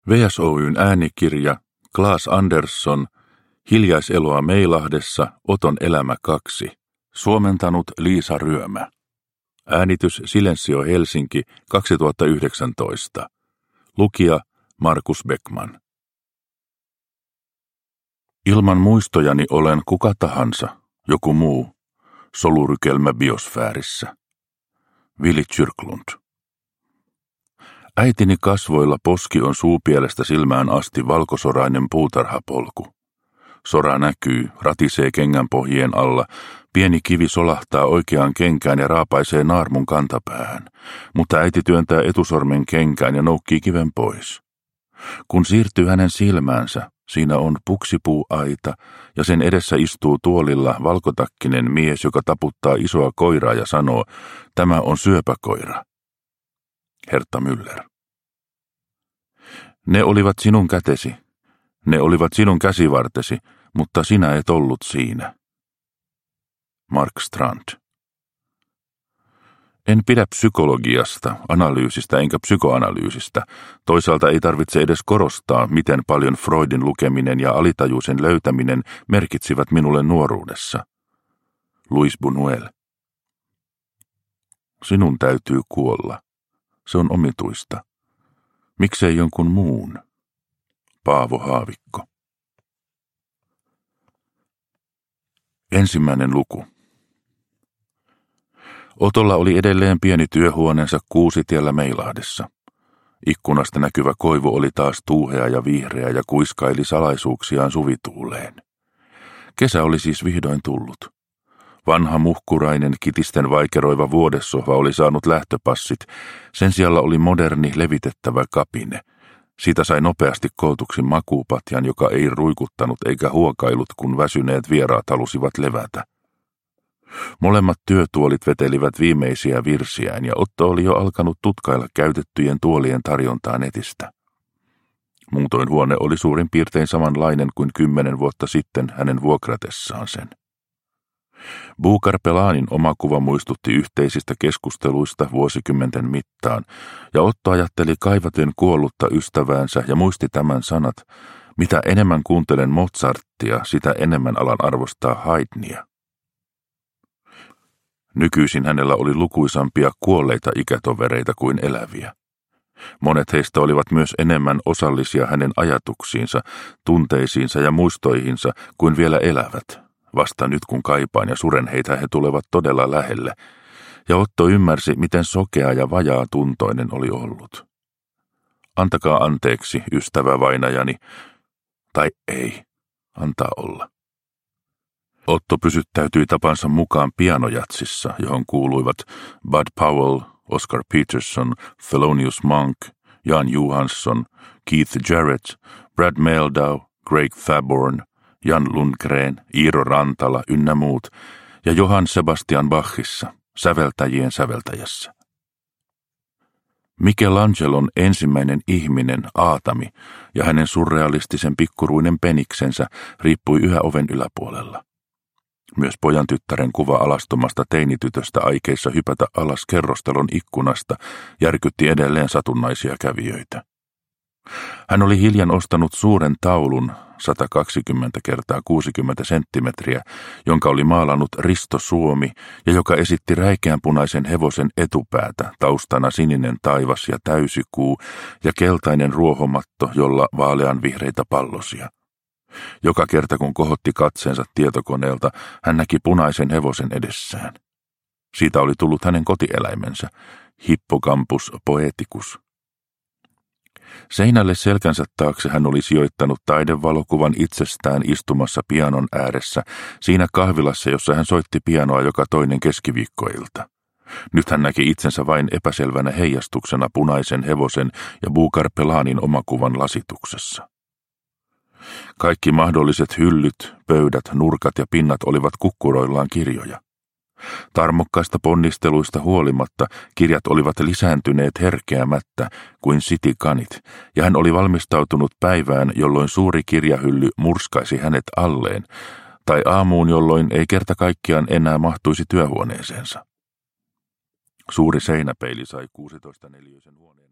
VSOY:n äänikirja Claes Andersson, Hiljaiseloa Meilahdessa, Oton elämä 2, suomentanut Liisa Ryömä. Äänitys Silensio Helsinki 2019. Lukija Markus Beckman. Ilman muistojani olen kuka tahansa, joku muu, solurykelmä biosfäärissä. Willy Kyrklund. Äitini kasvoilla poski on suupielestä silmään asti valkosorainen puutarhapolku. Sora näkyy, ratisee kengänpohjien alla, pieni kivi solahtaa oikeaan kenkään ja raapaisee naarmun kantapäähän, mutta äiti työntää etusormen kenkään ja noukkii kiven pois. Kun siirtyy hänen silmäänsä, siinä on puksipuuaita ja sen edessä istuu tuolilla valkotakkinen mies, joka taputtaa isoa koiraa ja sanoo, tämä on syöpäkoira. Hertta Müller. Ne olivat sinun kätesi, ne olivat sinun käsivartesi, mutta sinä et ollut siinä. Mark Strand. En pidä psykologiasta, analyysistä enkä psykoanalyysistä. Toisaalta ei tarvitse edes korostaa, miten paljon Freudin lukeminen ja alitajuisen löytäminen merkitsivät minulle nuoruudessa. Louis Buñuel. Sinun täytyy kuolla. Se on omituista. Miksei jonkun muun? Paavo Haavikko. Ensimmäinen luku. Otolla oli edelleen pieni työhuoneensa Kuusitiellä Meilahdessa. Ikkunasta näkyvä koivu oli taas tuuhea ja vihreä ja kuiskaili salaisuuksiaan suvituuleen. Kesä oli siis vihdoin tullut. Vanha muhkurainen kitisten vaikeroiva vuodessohva oli saanut lähtöpassit, sen sijalla oli moderni levitettävä kapine. Siitä sai nopeasti kootuksi makuupatjan, joka ei ruikuttanut eikä huokailut, kun väsyneet vieraat halusivat levätä. Molemmat työtuolit vetelivät viimeisiä virsiään ja Otto oli jo alkanut tutkailla käytettyjen tuolien tarjontaa netistä. Muutoin huone oli suurin piirtein samanlainen kuin 10 vuotta sitten hänen vuokratessaan sen. Buukar-Pelanin oma kuva muistutti yhteisistä keskusteluista vuosikymmenten mittaan, ja Otto ajatteli kaivaten kuollutta ystäväänsä ja muisti tämän sanat, mitä enemmän kuuntelen Mozartia, sitä enemmän alan arvostaa Haydnia. Nykyisin hänellä oli lukuisampia kuolleita ikätovereita kuin eläviä. Monet heistä olivat myös enemmän osallisia hänen ajatuksiinsa, tunteisiinsa ja muistoihinsa kuin vielä elävät. Vasta nyt kun kaipaan ja suren heitä, he tulevat todella lähelle, ja Otto ymmärsi, miten sokea ja vajaa tuntoinen oli ollut. Antakaa anteeksi, ystävä vainajani, tai ei, antaa olla. Otto pysyttäytyi tapansa mukaan pianojatsissa, johon kuuluivat Bud Powell, Oscar Peterson, Thelonious Monk, Jan Johansson, Keith Jarrett, Brad Mehldau, Craig Thorburn, Jan Lundgren, Iiro Rantala ynnä muut, ja Johann Sebastian Bachissa, säveltäjien säveltäjässä. Michelangelon ensimmäinen ihminen, Aatami, ja hänen surrealistisen pikkuruinen peniksensä riippui yhä oven yläpuolella. Myös pojan tyttären kuva alastomasta teinitytöstä aikeissa hypätä alas kerrostalon ikkunasta järkytti edelleen satunnaisia kävijöitä. Hän oli hiljan ostanut suuren taulun, 120 × 60 senttimetriä, jonka oli maalannut Risto Suomi ja joka esitti räikeänpunaisen hevosen etupäätä, taustana sininen taivas ja täysikuu ja keltainen ruohomatto, jolla vaaleanvihreitä pallosia. Joka kerta kun kohotti katseensa tietokoneelta, hän näki punaisen hevosen edessään. Siitä oli tullut hänen kotieläimensä, Hippocampus poeticus. Seinälle selkänsä taakse hän oli sijoittanut taidevalokuvan itsestään istumassa pianon ääressä, siinä kahvilassa, jossa hän soitti pianoa joka toinen keskiviikkoilta. Nyt hän näki itsensä vain epäselvänä heijastuksena punaisen hevosen ja Buukar-Pelanin omakuvan lasituksessa. Kaikki mahdolliset hyllyt, pöydät, nurkat ja pinnat olivat kukkuroillaan kirjoja. Tarmokkaista ponnisteluista huolimatta kirjat olivat lisääntyneet herkeämättä kuin sitikanit, ja hän oli valmistautunut päivään, jolloin suuri kirjahylly murskaisi hänet alleen, tai aamuun, jolloin ei kerta kaikkiaan enää mahtuisi työhuoneeseensa. Suuri seinäpeili sai 16-neliöisen huoneen